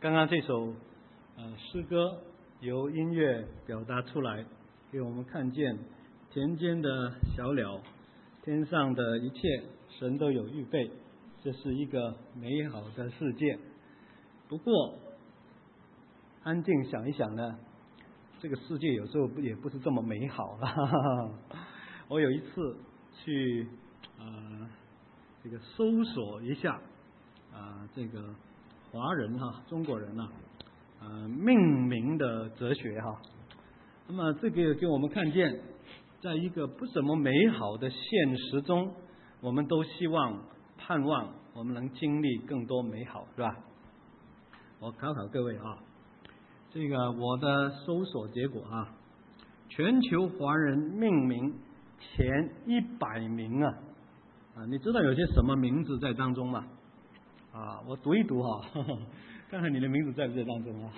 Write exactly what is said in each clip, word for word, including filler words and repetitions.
刚刚这首呃诗歌由音乐表达出来，给我们看见田间的小鸟，天上的一切，神都有预备，这是一个美好的世界。不过安静想一想呢，这个世界有时候也不是这么美好了。我有一次去呃这个搜索一下啊、呃、这个华人哈中国人啊呃命名的哲学哈，那么这个给我们看见，在一个不怎么美好的现实中，我们都希望盼望我们能经历更多美好，是吧？我考考各位啊，这个我的搜索结果啊，全球华人命名前一百名啊，啊，你知道有些什么名字在当中吗？啊，我读一读哈、啊，看看你的名字在不在当中啊。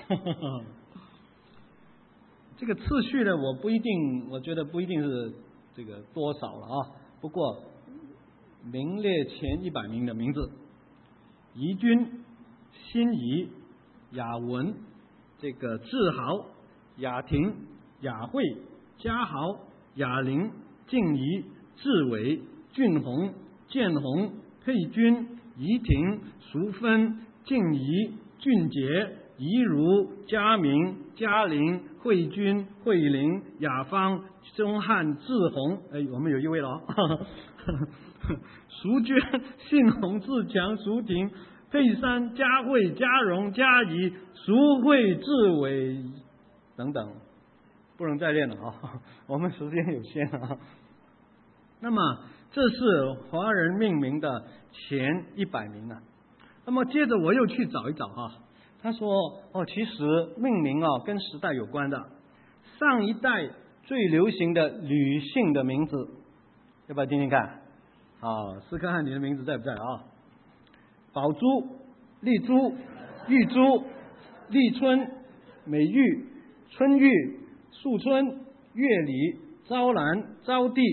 这个次序呢，我不一定，我觉得不一定是这个多少了啊。不过名列前一百名的名字：怡君、心怡、雅文、这个志豪、雅婷、雅慧、嘉豪、雅玲、静怡、志伟、俊宏、建宏、佩君、怡婷、淑芬、静怡、俊杰、怡如、嘉明、嘉玲、慧君、慧玲、雅芳、钟汉、志宏，哎，我们有一位了哦。淑娟、信宏、志强、淑婷、佩珊、佳慧、佳荣、佳怡、淑慧、志伟等等，不能再练了啊！我们时间有限啊。那么这是华人命名的前一百名啊。那么接着我又去找一找啊，他说哦，其实命名啊跟时代有关的。上一代最流行的女性的名字，要不要听听看？啊，试看看你的名字在不在啊？宝珠、丽珠、玉珠、立春、美玉、春玉、素春、月里、朝兰、招娣。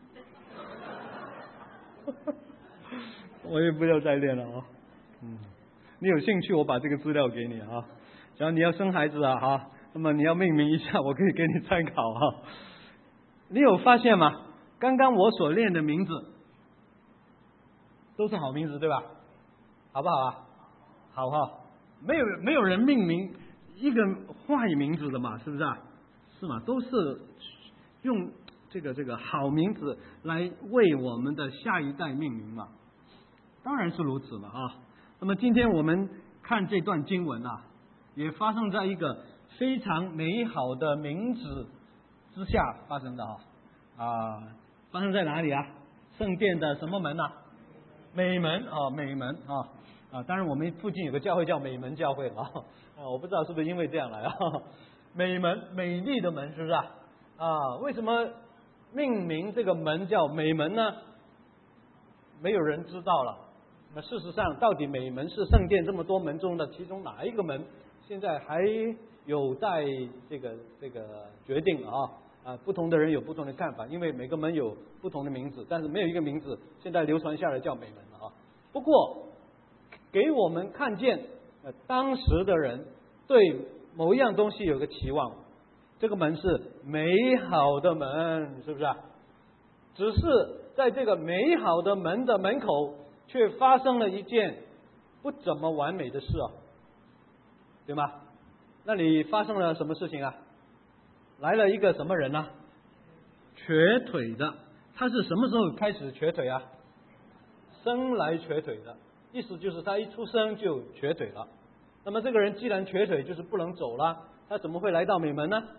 我也不要再练了啊。嗯，你有兴趣我把这个资料给你啊。只要你要生孩子啊哈，那么你要命名一下，我可以给你参考啊。你有发现吗？刚刚我所练的名字都是好名字，对吧？好不好啊？好哈，没有没有人命名一个坏名字的嘛，是不是啊？是吗？都是用这个这个好名字来为我们的下一代命名嘛。当然是如此了啊。那么今天我们看这段经文啊，也发生在一个非常美好的名字之下发生的啊啊，发生在哪里啊？圣殿的什么门啊？美门啊，美门啊啊！当然我们附近有个教会叫美门教会啊啊，我不知道是不是因为这样来啊。美门，美丽的门，是不是啊？啊，为什么命名这个门叫美门呢？没有人知道了。那事实上，到底美门是圣殿这么多门中的其中哪一个门？现在还有待这个这个决定啊啊！不同的人有不同的看法，因为每个门有不同的名字，但是没有一个名字现在流传下来叫美门了啊。不过给我们看见，呃，当时的人对某一样东西有个期望，这个门是美好的门，是不是啊？只是在这个美好的门的门口，却发生了一件不怎么完美的事啊，对吗？那里发生了什么事情啊？来了一个什么人呢、啊？瘸腿的。他是什么时候开始瘸腿啊？生来瘸腿的，意思就是他一出生就瘸腿了。那么这个人既然瘸腿，就是不能走了，他怎么会来到美门呢？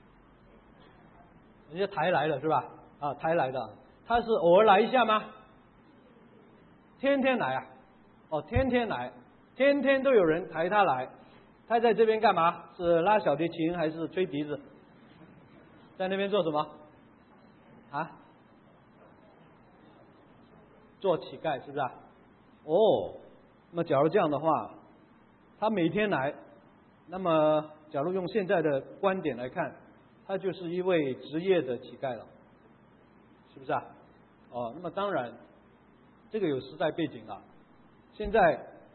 人家抬来了是吧？啊，抬来的。他是偶尔来一下吗？天天来啊！哦，天天来，天天都有人抬他来。他在这边干嘛？是拉小提琴还是吹笛子？在那边做什么？啊？做乞丐是不是啊？哦，那么假如这样的话，他每天来，那么假如用现在的观点来看，他就是一位职业的乞丐了，是不是啊？哦，那么当然，这个有时代背景啊。现在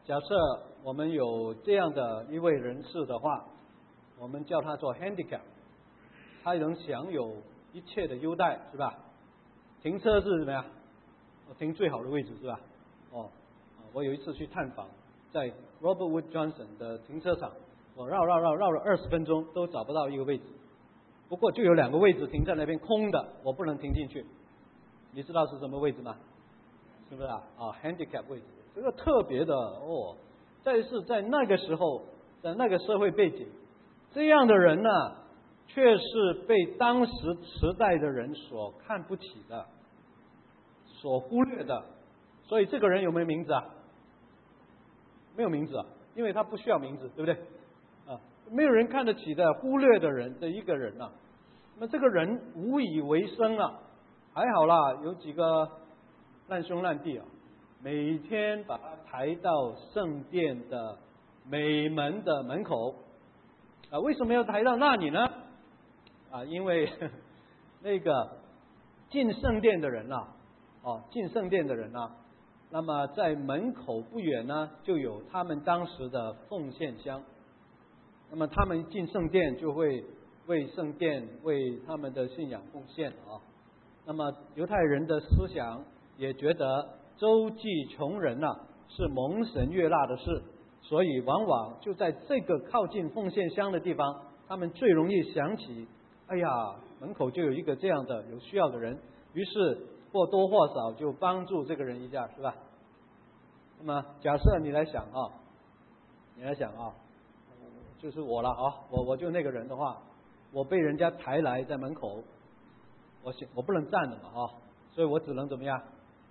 假设我们有这样的一位人士的话，我们叫他做 handicap， 他能享有一切的优待，是吧？停车是怎么样？我停最好的位置，是吧？哦，我有一次去探访，在 Robert Wood Johnson 的停车场，我绕绕绕绕了二十分钟都找不到一个位置，不过就有两个位置停在那边空的，我不能停进去。你知道是什么位置吗？是不是啊？啊 ，handicap 位置，这个特别的哦。再是在那个时候，在那个社会背景，这样的人呢，却是被当时时代的人所看不起的，所忽略的。所以这个人有没有名字啊？没有名字啊，因为他不需要名字，对不对？啊，没有人看得起的、忽略的人的一个人啊。那么这个人无以为生啊，还好啦，有几个烂兄烂弟啊，每天把他抬到圣殿的美门的门口啊。为什么要抬到那里呢？啊，因为呵呵那个进圣殿的人呐、啊，哦，进圣殿的人呐、啊，那么在门口不远呢，就有他们当时的奉献箱。那么他们进圣殿就会为圣殿、为他们的信仰奉献啊。那么犹太人的思想也觉得周济穷人呐、啊、是蒙神悦纳的事，所以往往就在这个靠近奉献箱的地方，他们最容易想起，哎呀，门口就有一个这样的有需要的人，于是或多或少就帮助这个人一下，是吧？那么假设你来想啊，你来想啊，就是我了啊，我我就那个人的话，我被人家抬来在门口，我我不能站了嘛啊，所以我只能怎么样？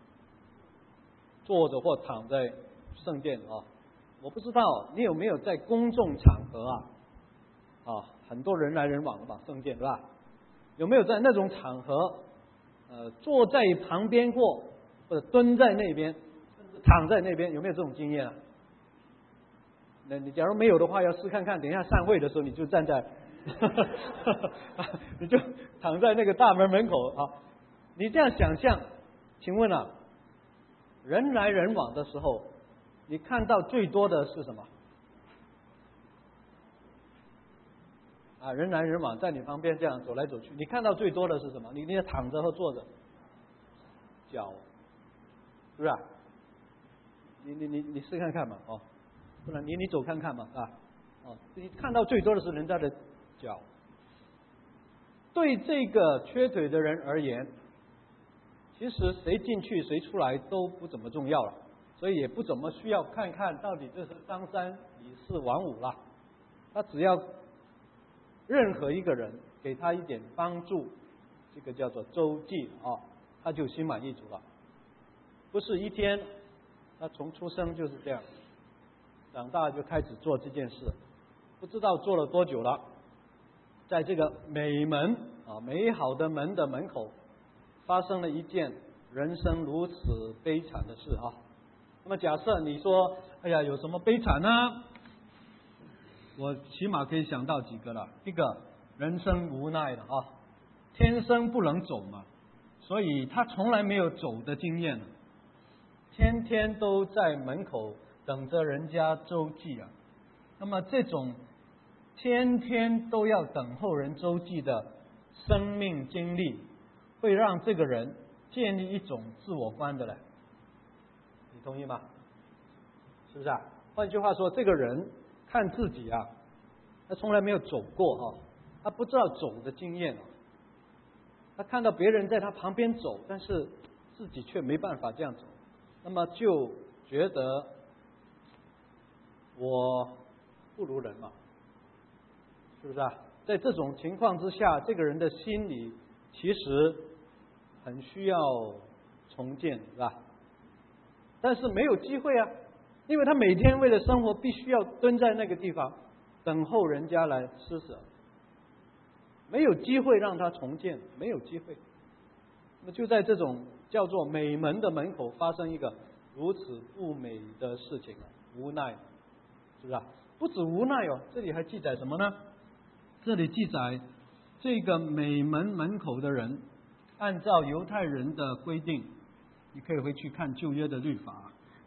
坐着或躺在圣殿啊。我不知道你有没有在公众场合啊，啊，很多人来人往的嘛，圣殿对吧？有没有在那种场合，呃，坐在旁边过，或者蹲在那边，躺在那边，有没有这种经验啊？那你假如没有的话，要试看看。等一下散会的时候，你就站在，你就躺在那个大门门口啊。你这样想象，请问啊，人来人往的时候，你看到最多的是什么？啊，人来人往，在你旁边这样走来走去，你看到最多的是什么？你你躺着或坐着，脚，是不是啊？你你你你试看看嘛，哦，不然你你走看看嘛，啊，哦，你看到最多的是人家的脚。对这个缺腿的人而言，其实谁进去谁出来都不怎么重要了，所以也不怎么需要看看到底这是张三李四王五了。他只要任何一个人给他一点帮助，这个叫做周济啊，他就心满意足了。不是一天，他从出生就是这样，长大就开始做这件事，不知道做了多久了。在这个美门啊，美好的门的门口，发生了一件人生如此悲惨的事啊。那么假设你说，哎呀，有什么悲惨呢？我起码可以想到几个了。一个，人生无奈的啊，天生不能走嘛，所以他从来没有走的经验，天天都在门口等着人家周济啊。那么这种天天都要等候人周济的生命经历，会让这个人建立一种自我观的嘞。你同意吗？是不是啊？换句话说，这个人看自己啊，他从来没有走过哈、啊，他不知道走的经验啊。他看到别人在他旁边走，但是自己却没办法这样走，那么就觉得我不如人嘛，是不是啊？在这种情况之下，这个人的心理其实很需要重建，是吧？但是没有机会啊，因为他每天为了生活必须要蹲在那个地方等候人家来施舍，没有机会让他重建，没有机会。那就在这种叫做美门的门口发生一个如此不美的事情啊，无奈，是不是啊？不止无奈哦，这里还记载什么呢？这里记载这个美门门口的人，按照犹太人的规定，你可以回去看旧约的律法，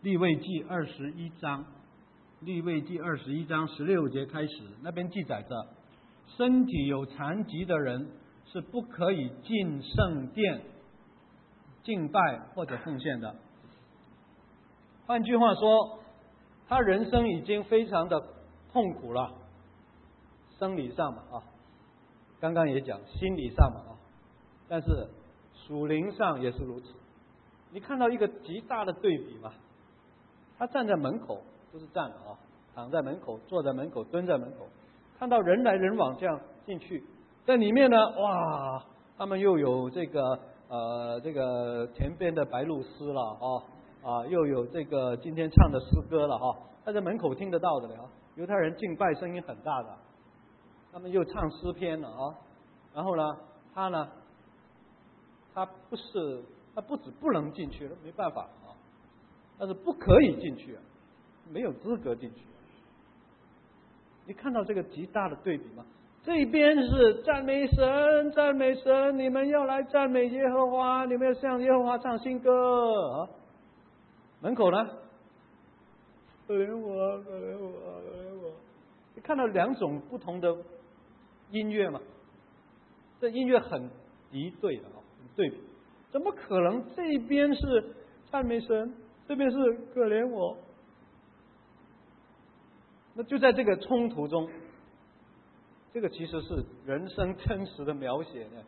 利未记二十一章，利未记二十一章十六节开始，那边记载着，身体有残疾的人是不可以进圣殿敬拜或者奉献的。换句话说，他人生已经非常的痛苦了，生理上嘛啊，刚刚也讲心理上嘛啊，但是属灵上也是如此。你看到一个极大的对比嘛？他站在门口，不是站了啊，躺在门口，坐在门口，蹲在门口，看到人来人往这样进去，在里面呢，哇，他们又有这个呃这个田边的白鹭鸶了啊。啊，又有这个今天唱的诗歌了哈，他在门口听得到的了。犹太人敬拜声音很大的，他们又唱诗篇了啊。然后呢，他呢，他不是他不止不能进去了，没办法啊，但是不可以进去，没有资格进去。你看到这个极大的对比吗？这边是赞美神，赞美神，你们要来赞美耶和华，你们要向耶和华唱新歌啊。门口呢？可怜我，可怜我，可怜我！你看到两种不同的音乐吗？这音乐很敌对的啊，很对比。怎么可能这边是赞美神，这边是可怜我？那就在这个冲突中，这个其实是人生真实的描写呢。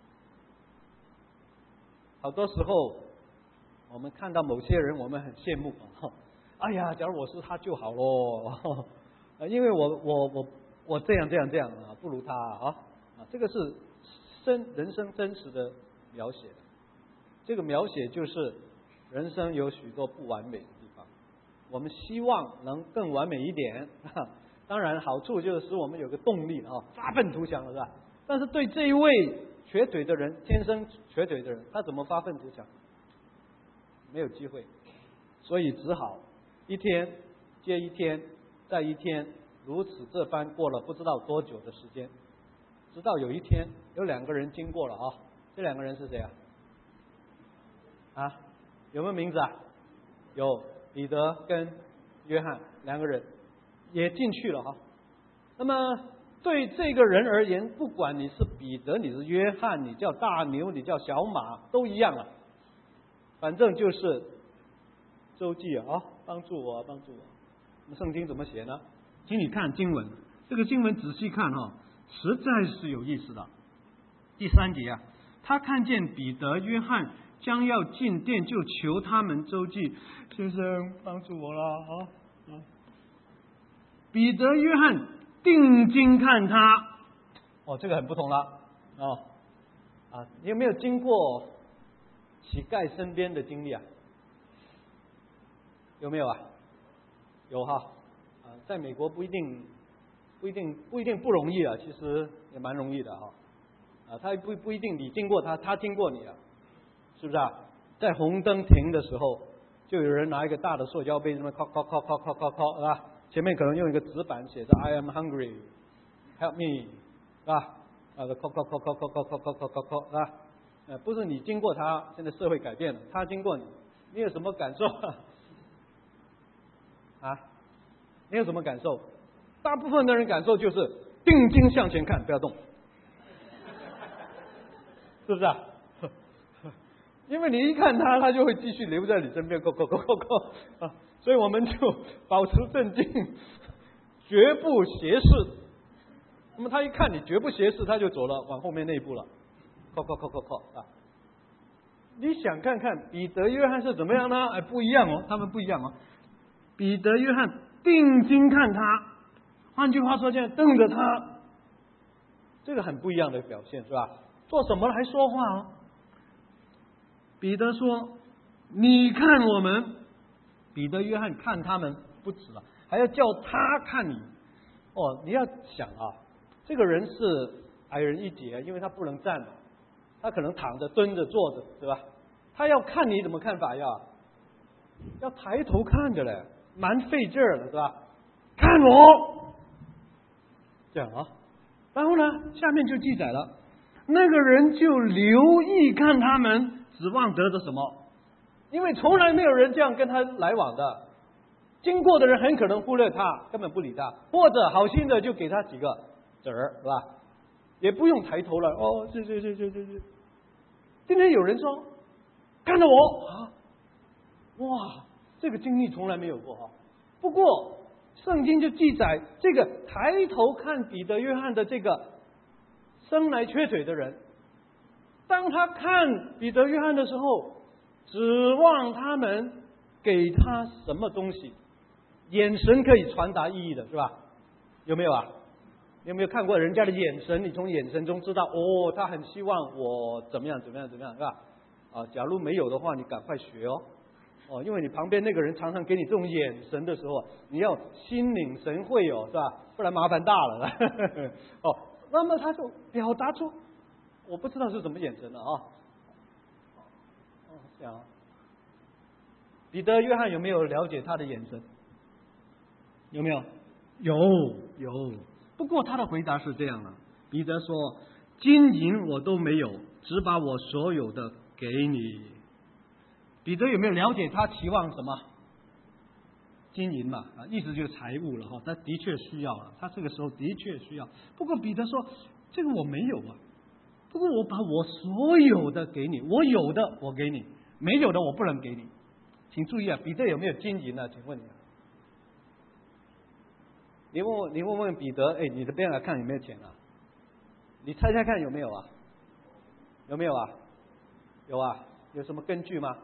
好多时候。我们看到某些人，我们很羡慕啊！哎呀，假如我是他就好咯，因为我我我我这样这样这样啊，不如他啊啊！这个是真人生真实的描写的，这个描写就是人生有许多不完美的地方，我们希望能更完美一点。当然，好处就是使我们有个动力啊，发愤图强了，是吧？但是对这一位瘸腿的人，天生瘸腿的人，他怎么发愤图强？没有机会，所以只好一天接一天，再一天，如此这般过了不知道多久的时间，直到有一天有两个人经过了啊，这两个人是谁啊？啊，有没有名字啊？有，彼得跟约翰两个人也进去了哈。那么对这个人而言，不管你是彼得，你是约翰，你叫大牛，你叫小马，都一样了。反正就是周记啊，帮助我，帮助我。那圣经怎么写呢？请你看经文，这个经文仔细看哈、哦，实在是有意思的。第三节啊，他看见彼得、约翰将要进殿，就求他们周记先生帮助我了啊啊！彼得、约翰定睛看他，哦，这个很不同了哦啊！你有没有经过乞丐身边的经历啊？有没有啊？有哈啊，在美国不一定不一定不一定不容易啊，其实也蛮容易的哈啊，他不不一定你经过他，他经过你啊，是不是啊？在红灯停的时候，就有人拿一个大的塑胶杯，什么敲敲敲敲敲敲敲，是吧？前面可能用一个纸板写着 "I am hungry, help me"， 是吧？啊，敲敲敲敲敲敲敲敲敲敲，是吧？呃，不是你经过他，现在社会改变了，他经过你，你有什么感受？啊，你有什么感受？大部分的人感受就是定睛向前看，不要动，是不是啊？因为你一看他，他就会继续留在你身边，go go go go go 啊！所以我们就保持镇静，绝不斜视。那么他一看你绝不斜视，他就走了，往后面那一步了。靠靠靠靠靠啊！你想看看彼得、约翰是怎么样呢？哎，不一样哦，他们不一样哦。彼得、约翰定睛看他，换句话说，这样瞪着他，这个很不一样的表现，是吧？做什么了还说话哦？彼得说：“你看我们。”彼得、约翰看他们不止了，还要叫他看你。哦，你要想啊，这个人是矮人一截，因为他不能站嘛。他可能躺着、蹲着、坐着，对吧？他要看你怎么看法呀？要抬头看着嘞，蛮费劲儿的，是吧？看我，这样啊。然后呢，下面就记载了，那个人就留意看他们，指望得着什么？ 因为从来没有人这样跟他来往的，经过的人很可能忽略他，根本不理他，或者好心的就给他几个子儿，是吧？也不用抬头了，哦，是是是是是是。今天有人说看着我啊，哇，这个经历从来没有过啊。不过圣经就记载，这个抬头看彼得、约翰的这个生来缺腿的人，当他看彼得、约翰的时候，指望他们给他什么东西，眼神可以传达意义的，是吧？有没有啊？你有没有看过人家的眼神？你从眼神中知道，哦，他很希望我怎么样怎么样怎么样，是吧？啊，假如没有的话，你赶快学哦，哦，因为你旁边那个人常常给你这种眼神的时候，你要心领神会哦，是吧？不然麻烦大了。哦，那么他就表达出，我不知道是什么眼神了啊。哦，这样。彼得、约翰有没有了解他的眼神？有没有？ 有有。不过他的回答是这样的，彼得说：“金银我都没有，只把我所有的给你。” 彼得有没有了解他期望什么？金银嘛，啊，意思就是财物了哈。他的确需要了，他这个时候的确需要。不过彼得说：“这个我没有啊，不过我把我所有的给你，我有的我给你，没有的我不能给你。”请注意啊，彼得有没有金银呢？请问你。你问问你问问彼得，哎，你的边来看有没有钱啊？你猜猜看有没有啊？有没有啊？有啊？有什么根据吗？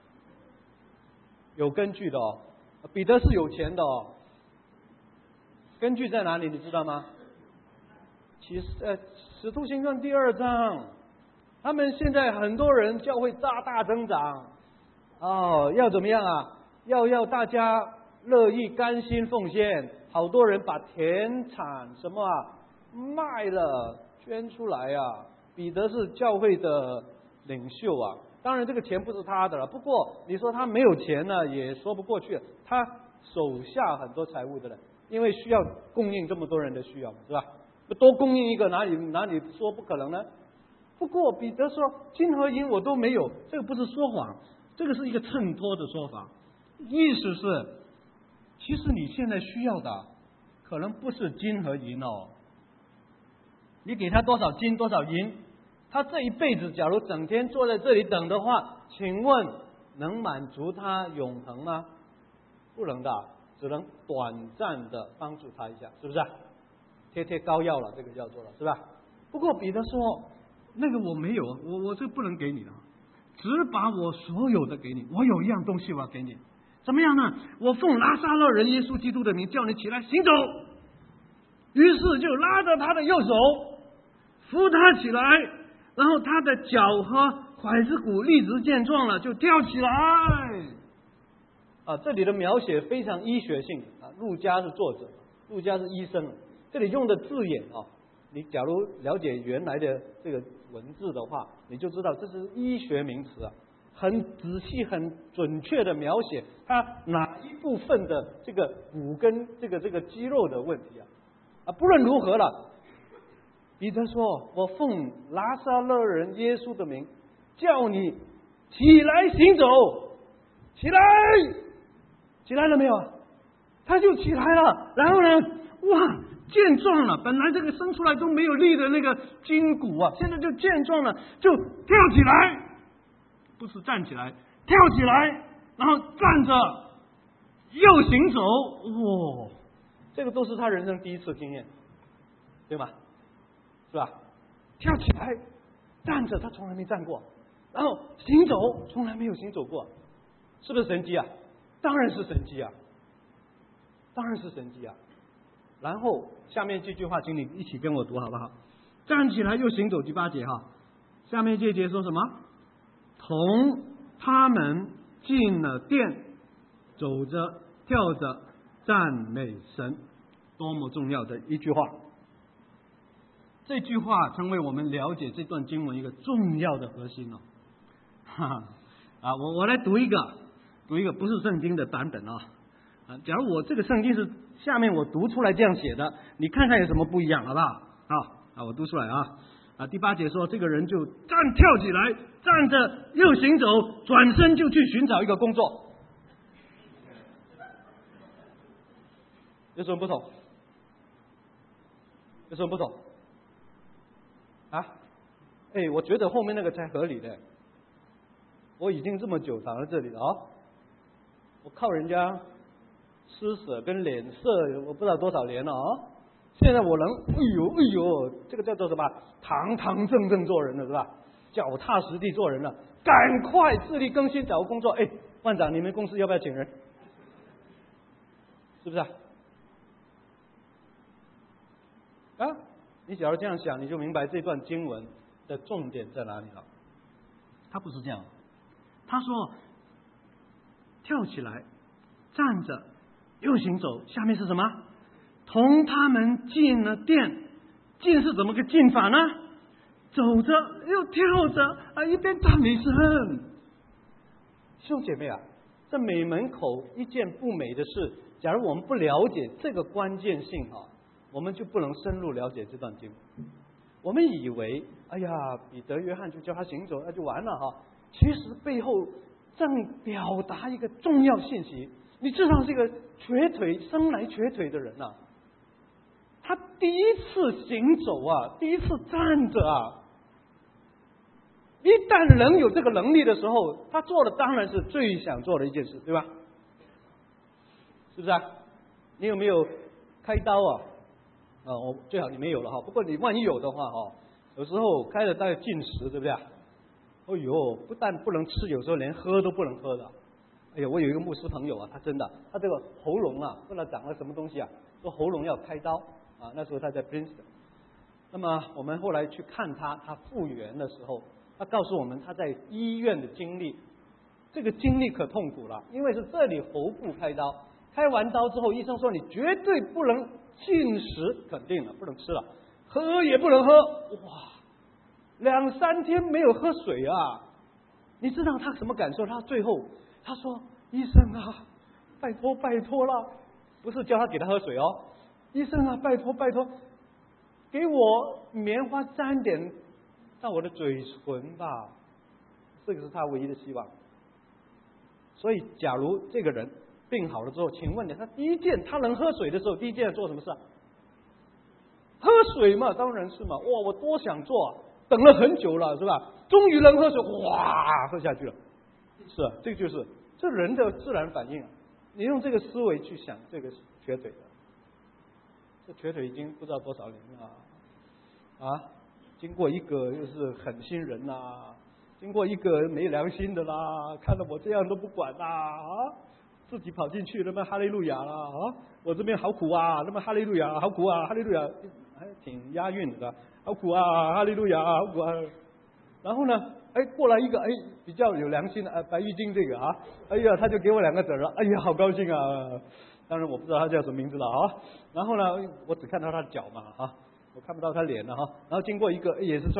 有根据的哦。彼得是有钱的哦。根据在哪里？你知道吗？其实，呃，《使徒行传》第二章，他们现在很多人教会大大增长，哦，要怎么样啊？要要大家乐意甘心奉献。好多人把田产什么啊卖了捐出来啊。彼得是教会的领袖啊，当然这个钱不是他的了。不过你说他没有钱呢，也说不过去。他手下很多财物的人，因为需要供应这么多人的需要，是吧？多供应一个，哪里哪里说不可能呢？不过彼得说金和银我都没有，这个不是说谎，这个是一个衬托的说法，意思是。其实你现在需要的可能不是金和银哦，你给他多少金多少银，他这一辈子假如整天坐在这里等的话，请问能满足他永恒吗？不能的，只能短暂的帮助他一下，是不是？贴贴膏药了，这个叫做了，是吧？不过彼得说，那个我没有，我我这不能给你的，只把我所有的给你，我有一样东西我要给你。怎么样呢？我奉拿撒勒人耶稣基督的名叫你起来行走。于是就拉着他的右手，扶他起来，然后他的脚和踝子骨立直健壮了，就跳起来。啊，这里的描写非常医学性啊。路加是作者，路加是医生，这里用的字眼啊，你假如了解原来的这个文字的话，你就知道这是医学名词啊。很仔细、很准确的描写他哪一部分的这个骨跟、这个这个肌肉的问题啊！啊，不论如何了，彼得说：“我奉拿撒勒人耶稣的名，叫你起来行走，起来，起来了没有？”他就起来了，然后呢，哇，健壮了！本来这个生出来都没有力的那个筋骨啊，现在就健壮了，就跳起来。不是站起来，跳起来，然后站着，又行走，哇，这个都是他人生第一次经验，对吗？是吧？跳起来，站着，他从来没站过，然后行走，从来没有行走过，是不是神迹啊？当然是神迹啊，当然是神迹啊。然后下面这句话，请你一起跟我读好不好？站起来又行走，第八节哈。下面这节说什么？同他们进了殿，走着跳着赞美神，多么重要的一句话！这句话成为我们了解这段经文一个重要的核心哦。哈哈啊，我我来读一个，读一个不是圣经的版本啊。啊，假如我这个圣经是下面我读出来这样写的，你看看有什么不一样，好不好？好啊，我读出来啊。 啊，第八节说这个人就站跳起来，站着又行走，转身就去寻找一个工作。有什么不同？有什么不同？啊？哎，我觉得后面那个才合理的。我已经这么久躺在这里了啊，我靠人家施舍跟脸色，我不知道多少年了啊。现在我能，哎呦哎呦，这个叫做什么？堂堂正正做人了是吧？脚踏实地做人了，赶快自力更新找个工作。哎，万长，你们公司要不要请人？是不是啊？啊，你假如这样想，你就明白这段经文的重点在哪里了。他不是这样，他说跳起来，站着，又行走，下面是什么？同他们进了殿。进是怎么个进法呢？走着又跳着啊，一边赞美神。弟兄姐妹啊，这美门口一件不美的事，假如我们不了解这个关键性啊，我们就不能深入了解这段经。我们以为，哎呀，彼得、约翰就叫他行走，那就完了哈。其实背后正表达一个重要信息。你知道这个瘸腿生来瘸腿的人啊，他第一次行走啊，第一次站着啊，一旦人有这个能力的时候，他做的当然是最想做的一件事，对吧？是不是啊？你有没有开刀啊？啊，我最好你没有了哈。不过你万一有的话哈，有时候开了大概禁食，对不对？哎呦，不但不能吃，有时候连喝都不能喝的。哎呀，我有一个牧师朋友啊，他真的，他这个喉咙啊，不知道长了什么东西啊，说喉咙要开刀啊。那时候他在 Princeton， 那么我们后来去看他，他复原的时候，他告诉我们他在医院的经历，这个经历可痛苦了，因为是这里喉部开刀，开完刀之后，医生说你绝对不能进食，肯定了，不能吃了，喝也不能喝，哇，两三天没有喝水啊！你知道他什么感受？他最后他说：“医生啊，拜托拜托了，不是叫他给他喝水哦，医生啊，拜托拜托，给我棉花沾点到我的嘴唇吧。”这个是他唯一的希望。所以，假如这个人病好了之后，请问你，他第一件他能喝水的时候，第一件做什么事啊？喝水嘛，当然是嘛。哇，我多想做啊，等了很久了，是吧？终于能喝水，哇，喝下去了。是啊，这个就是这人的自然反应。你用这个思维去想，这个是瘸腿的，这瘸腿已经不知道多少年了啊！经过一个又是狠心人呐、啊，经过一个没良心的啦，看到我这样都不管啦啊！自己跑进去，那么哈利路亚啦啊！我这边好苦啊，那么哈利路亚，好苦啊，哈利路亚，还挺押韵的，好苦啊，哈利路亚，好苦啊。然后呢，哎，过来一个哎比较有良心的哎白玉京这个啊，哎呀，他就给我两个子儿，哎呀，好高兴啊！当然我不知道他叫什么名字了啊。然后呢，我只看到他的脚嘛啊，我看不到他脸了哈。然后经过一个也是